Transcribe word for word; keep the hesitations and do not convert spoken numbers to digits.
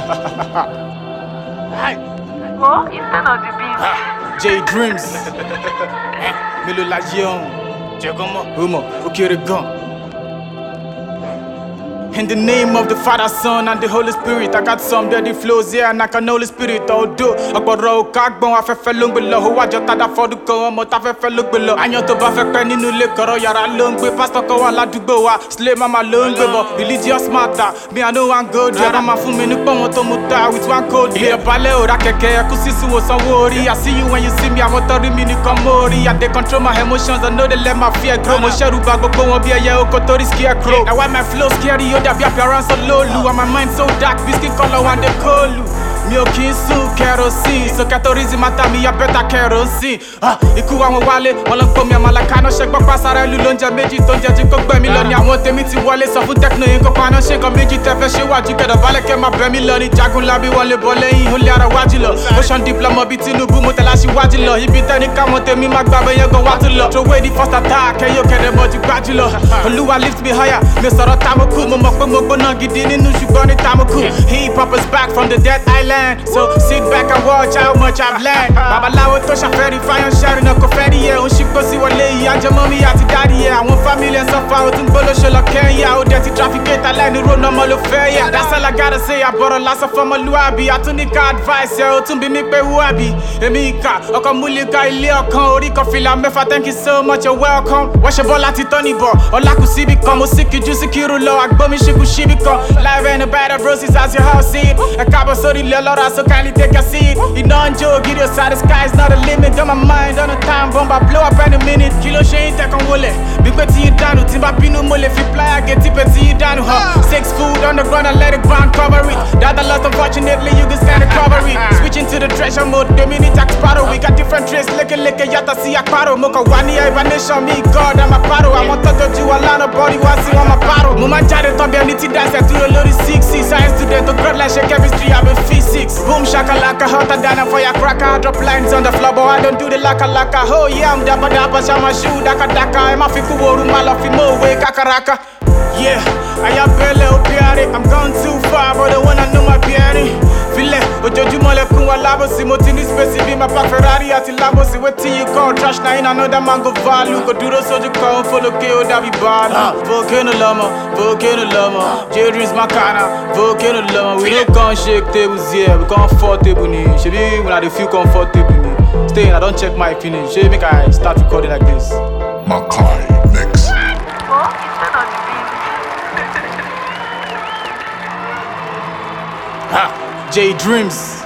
Hi. What? You stand on the beat. J Dreams. Mélòó la yé ọ̀hún. Jẹ́gọ́mọ̀. Rúmọ̀, ó kéré gan. In the name of the Father, Son, and the Holy Spirit, I got some dirty flows here, and I can Holy Spirit although ọ̀pọ̀rọ̀ òkà gbọ́n afẹ́fẹ́ ló ń gbé lọ. Owó àjọ tádà fọ́dún kan, ọmọ táfẹ́fẹ́ ló gbé lọ. Àyàn tó bá fẹ́ pẹ́ nínú ilé kọ̀rọ̀ yàrá ló ń gbé. Pásítọ̀ kan wà ládùúgbò wa, slay mama ló ń gbé bọ̀. Religious matter, me I know one go there. Bàbá máa fún mi ní pọ̀ wọn tó mú ta with one code. Ilé balẹ̀ òrà kẹ̀kẹ́ ẹkú sísun wò sanwó orí. I see you when you see me, àwọn tọ́rí mi nìkan mórí. I dey control my emotions, I know they let my fear grow. Mo ṣẹ́rù bà gbogbo wọn bí ẹyẹ oko torí scarecrow. Now why my flow scary, ó dàbí appearance of lolu, and my mind so dark, biscuit color and the colu. Mi ò kí ń sùn kerosene, so kẹtorísì máa tà mí ya bẹ́tà kerosene. Ikú àwọn wálé, wọ́n lọ ń pò mí àmàlà kaná. Ṣé gbọ́ pàṣàrà ìlú ló ń jẹ méjì tó ń jẹ jí kó gbẹ̀mí lọ ni àwọn tèmi ti wọlé. Sọ fún Tecno yín kó paná, ṣé nǹkan méjì tẹ fẹ́ ṣe wájú kẹ̀dọ̀ balẹ̀ kẹ́ máa bẹ̀ mí lọ ní Jagunlabi wọ́n lè bọ́ lẹ́yìn ó lé ara wájú lọ. Ocean diploma bíi Tinubu mo tẹ̀lé aṣíwájú lọ. Ibi tẹ́ni káwọn tèmi máa gbà bẹ́yẹn gan wá tún lọ. Throw away the first attack, ẹ̀yọ́ kẹ̀dẹ̀ mọ́ ju gbájú lọ. Olúwa lift me higher, mi sọ̀rọ̀ Tamoku. Mo mọ̀ pé mo gbóná gidi nínú ṣùgbọ́n ní Tamoku. Hip hop is back from the dead island, so sit back and watch how much I've learned. Babaláwo tó ṣàfẹ́rí fáyọ̀ ṣẹ́rí náà kò fẹ́ rí ẹ̀. Ó ń ṣípò sí wọlé yìí, àjẹmọ́ mi àti dáàdì ẹ̀. Àwọn fámìlì ẹ̀ sọ́fà, ó tún gbólóṣe lọ kẹ́yà. Ó dẹ̀ ti trafficate aláìní ronú ọmọ ló fẹ́ yà. That's all I gotta say, àbọ̀rọ̀ lásán fọmọlúwàbí. Àtúnika advice ẹ̀, ó tún bí mi pé wúwàbí. Èmi ìkà, ọkọ̀ múlíkà ilé ọ̀kan. Orí kan fìlà mẹ́fà, thank you so much, you're welcome. Wọ́n ṣe bọ́ láti tọ́ níbọ̀, ọlá kù síbi kan. Mo sì kìjú sí kírun lọ, àgbọ̀mí ṣíkú síbi kan. Live in the bed of roses as your house seat. Ẹ káàbọ̀ sórí ilé ọlọ́rọ̀, so kindly take a seat. Iná ń jó gidi ọ̀sà, the sky is not a limit. Got my mind on a time bomb, I blow up any minute. Kí ló ṣe yín tẹ̀kan wọlé? Bí pé tí yín dànù, tí n bá bínú mo lè fi plier gé tí pé tí yín dànù hàn. Six food on the ground and let it burn, cover it. That a lot, unfortunately, you can stand and cover it. Switching to the treasure mode, domini tax battle. We got different traits, leke leke yàtọ̀ sí àparò. Mo kàn wá ní hibernation, me God, I'm a paro. Àwọn tọ́jọ́ ju aláàánú body wá sí wọn máa paro. Mo máa ń jáde tán bí ẹni tí dáṣẹ̀ dúró lórí six six. Science student to grad like ṣe chemistry, I'm in physics. Boom shakalaka, hotter than a firecracker. I drop lines on the floor, but I don't do the laka laka. Oh yeah, I'm dapper dapper, shama shoe, daka daka. Ẹ má fi kú woru, má lọ fi mọ́ òwe kakaraka. Yeah, ayabele obiari. I'm gone too far, but the one I know my beauty. File, ojoojúmọ́ lẹkùn wa lábòsí. Mo ti ní space bí ma pa Ferrari àti Lamborghini. Wetin you call trash na in another man go value. Kò dúró sójú kan, ó fọlọ́kẹ́ ó dàbí bàálù. Volcano lọ́mọ, volcano lọ́mọ. J Dreams Makana, volcano lọ́mọ. We no come shake tables here, we come fall table ni. Ṣebí when I dey feel comfortable ni. Stay in, I don check my feelings. Ṣé make I start recording like this? Makai mix. What? You stand on the beat. Ha! J Dreams.